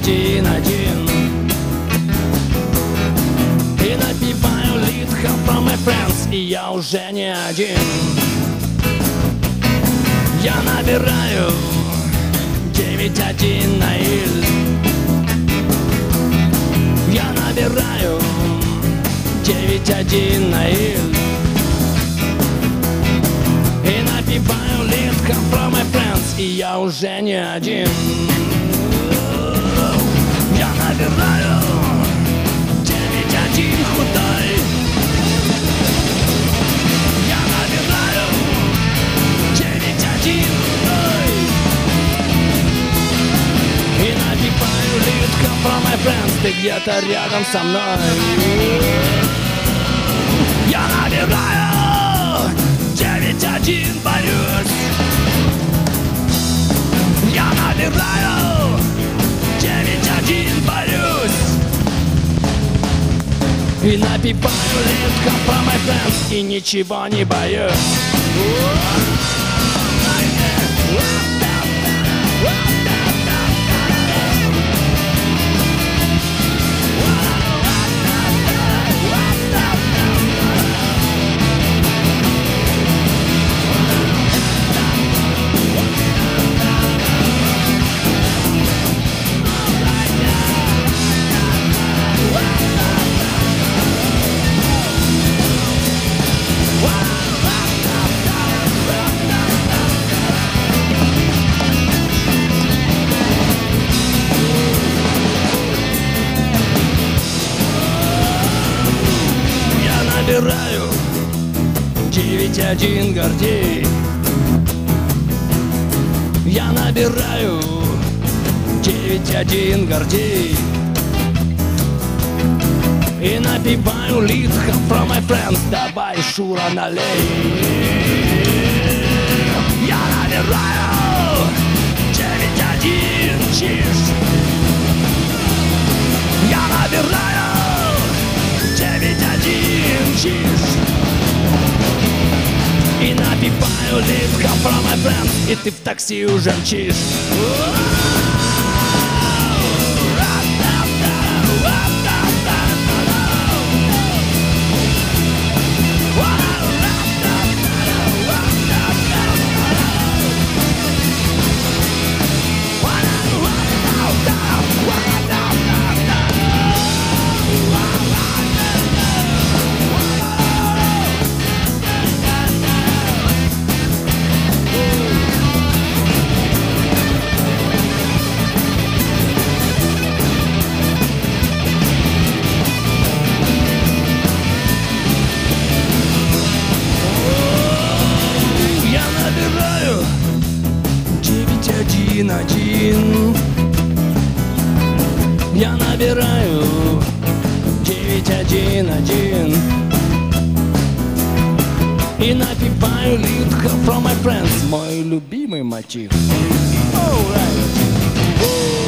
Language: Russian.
911. И напиваю lead help from my friends, и я уже не один. Я набираю 911 на ИЛ. Я набираю 911 на ИЛ. И напиваю lead help from my friends, и я уже не один. Я набираю 911 худой. Я набираю 911 худой. И напиваю lead help from my friends, ты где-то рядом со мной. Я набираю 911, борюсь. Я набираю 911, борюсь. И напиваю lead help from my friends, и ничего не боюсь. Набираю 911, Гордей. Я набираю 911, Гордей. И напиваю lead help from my friends, давай, Шура, налей. Я набираю 911, чиш. Я набираю 911, чиш. И напиваю lead help from my friends, и ты в такси уже мчишь. Я набираю 911 и напиваю lead help from my friends, мой любимый мотив. Alright.